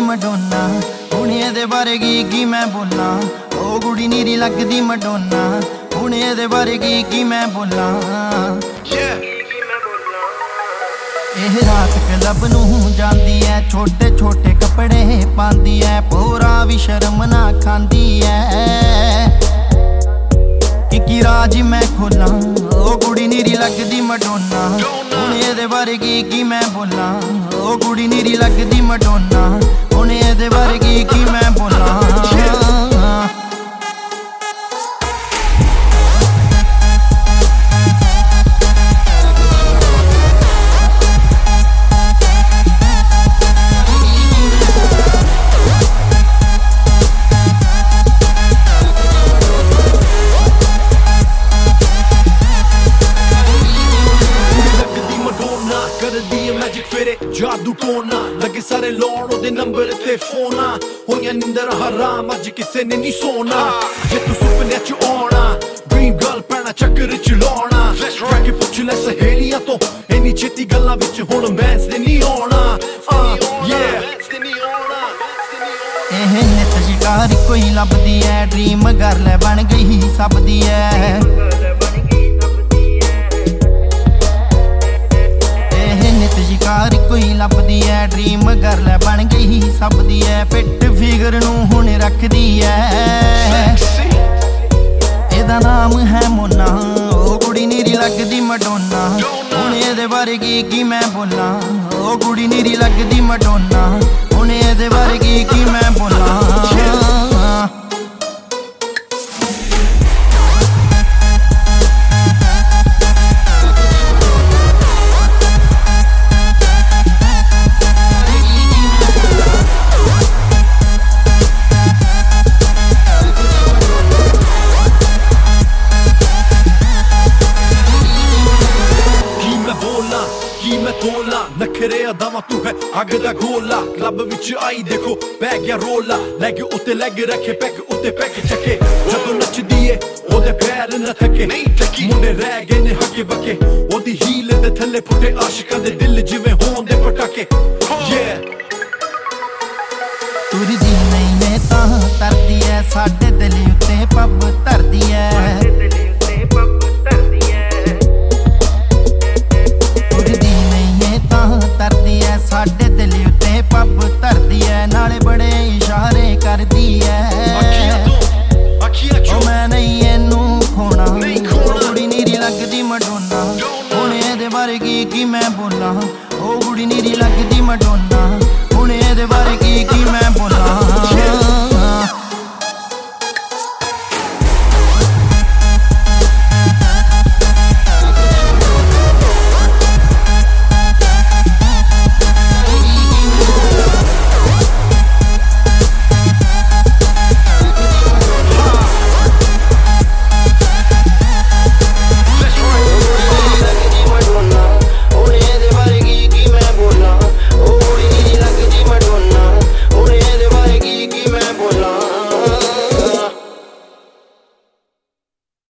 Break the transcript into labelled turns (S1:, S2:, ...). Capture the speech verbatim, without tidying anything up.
S1: Madonna. ਹੁਣ ਇਹਦੇ ਬਾਰੇ ਕੀ ਕੀ ਮੈਂ ਬੋਲਾਂ, ਉਹ ਕੁੜੀ ਨੀਰੀ ਲੱਗਦੀ ਮਡੋਨਾ। ਹੁਣ ਇਹਦੇ ਬਾਰੇ ਕੀ ਕੀ ਮੈਂ ਬੋਲਾਂ, ਇਹ ਰਾਤ ਕਲੱਬ ਨੂੰ ਜਾਂਦੀ ਐ, ਛੋਟੇ ਛੋਟੇ ਕੱਪੜੇ ਪਾਉਂਦੀ ਐ, ਪੂਰਾ ਵੀ ਸ਼ਰਮ ਨਾ ਖਾਂਦੀ ਐ। ਕਿ ਕੀ ਰਾਜ ਮੈਂ ਖੋਲਾਂ, ਉਹ ਕੁੜੀ ਨੀਰੀ ਲੱਗਦੀ ਮਡੋਨਾ। ਹੁਣ ਇਹਦੇ ਬਾਰੇ ਕੀ ਕੀ ਮੈਂ ਬੋਲਾਂ, ਉਹ ਕੁੜੀ ਨੀਰੀ ਲੱਗਦੀ ਮਡੋਨਾ। ਹੁਣ ਇਹਦੇ ਬਾਰੇ ਕੀ ਕੀ ਮੈਂ ਬੋਲਾਂ।
S2: ਜਾਦੂ ਟੋਨਾ ਲੱਗੇ ਸਾਰੇ ਲਾਉਣ ਉਹਦੇ ਨੰਬਰ ਤੇ ਫੋਨਾ। ਹੋਈਆਂ ਨਿੰਦਰ ਹਰਾਮ ਅੱਜ ਕਿਸੇ ਨੇ ਨਹੀਂ ਸੋਣਾ। ਜੇ ਤੂੰ ਸੁਪਨਿਆਂ ਚ ਆਉਣਾ, ਡ੍ਰੀਮ ਗਰਲ ਪੈਣਾ ਚੱਕਰ ਚ ਲਾਉਣਾ। ਜਾ ਕੇ ਪੁੱਛ ਲੈ ਸਹੇਲੀਆਂ ਤੋਂ, ਇੰਨੀ ਛੇਤੀ ਗੱਲਾਂ ਵਿੱਚ ਹੁਣ ਮੈਂਸ ਤੇ ਨਹੀਂ ਆਉਣਾ।
S1: ਇਹ ਨਿਤ ਸ਼ਿਕਾਰ ਕੋਈ ਲੱਭਦੀ ਐ, ਡ੍ਰੀਮ ਗਰਲ ਬਣ ਗਈ ਸਭ ਦੀ ਐ। ਸ਼ਿਕਾਰ ਕੋਈ ਲੱਭਦੀ ਐ, ਡ੍ਰੀਮ ਗਰਲ ਬਣ ਗਈ ਸਭ ਦੀ ਐ। ਫਿੱਟ ਫਿਗਰ ਨੂੰ ਹੁਣ ਰੱਖਦੀ ਐ, ਇਹਦਾ ਨਾਮ ਹੈ ਮੋਨਾ। ਉਹ ਕੁੜੀ ਨੀਰੀ ਲੱਗਦੀ ਮਡੋਨਾ। ਹੁਣ ਇਹਦੇ ਬਾਰੇ ਕੀ ਕੀ ਮੈਂ ਬੋਲਾਂ, ਉਹ ਕੁੜੀ ਨੀਰੀ ਲੱਗਦੀ ਮਡੋਨਾ। ਹੁਣ ਇਹਦੇ ਬਾਰੇ ਕੀ ਕੀ ਮੈਂ ਬੋਲਾਂ।
S2: ਨਖਰੇ ਅਦਾਵਾਂ ਤੂੰ ਹੈ ਅੱਗ ਦਾ ਗੋਲਾ। ਕਲੱਬ ਵਿੱਚ ਆਈ ਦੇਖੋ ਪੈ ਗਿਆ ਰੋਲਾ, ਲੈਗ ਉੱਤੇ ਲੈਗ ਰੱਖੇ ਪੈਗ ਉੱਤੇ ਪੈਗ ਚੱਕੇ। ਜਦੋਂ ਨੱਚਦੀ ਏ ਉਹਦੇ ਪੈਰ ਨਾ ਥੱਕੇ, ਮੁੰਡੇ ਰਹਿ ਗਏ ਨੇ ਹੱਕੇ ਬੱਕੇ। ਉਹਦੀ ਹੀਲ ਦੇ ਥੱਲੇ ਫੁੱਟੇ ਆਸ਼ਿਕਾਂ ਦੇ ਦਿਲ ਜਿਵੇਂ